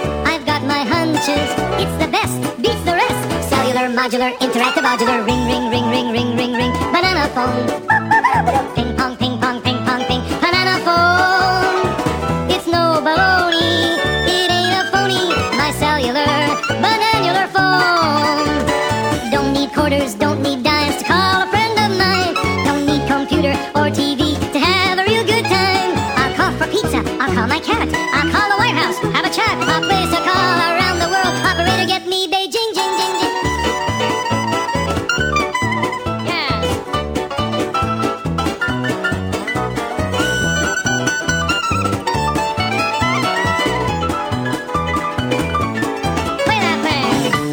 I've got my hunches. It's the best, beats the rest. Cellular, modular, interactive, modular. Ring, ring, ring, ring, ring, ring, ring. Banana phone. Ping pong, ping pong, ping pong, ping. Banana phone. It's no baloney. It ain't a phony. My cellular, bananular phone. Don't need quarters, don't need dimes to call a friend of mine. Don't need computer or TV to have a real good time. I'll call for pizza, I'll call my cat, I'll call the White House, have a chat. I'll place a call around the world. Operator, get me Beijing, jing, jing, jing. Yeah. Play that thing.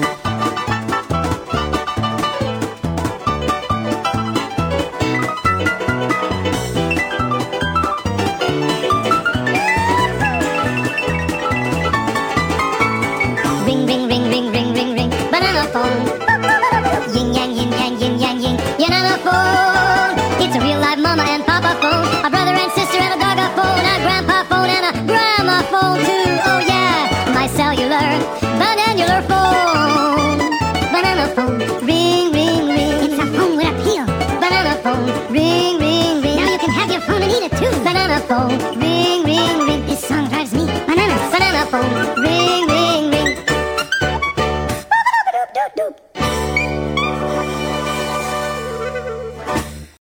Ring, ring, ring, ring, ring, ring, ring. Banana phone. Yin yang, yin yang, yin yang, yin. Banana phone. It's a real live mama and papa phone. A brother and sister and a dog a phone. A grandpa phone and a grandma phone too. Oh yeah, my cellular, bananular phone. Banana phone. Ring, ring, ring. It's a phone with appeal. Banana phone. Ring, ring, ring. Now you can have your phone and eat it too. Banana phone. Ring, ring, ring. This song drives me bananas. Banana phone. Ring.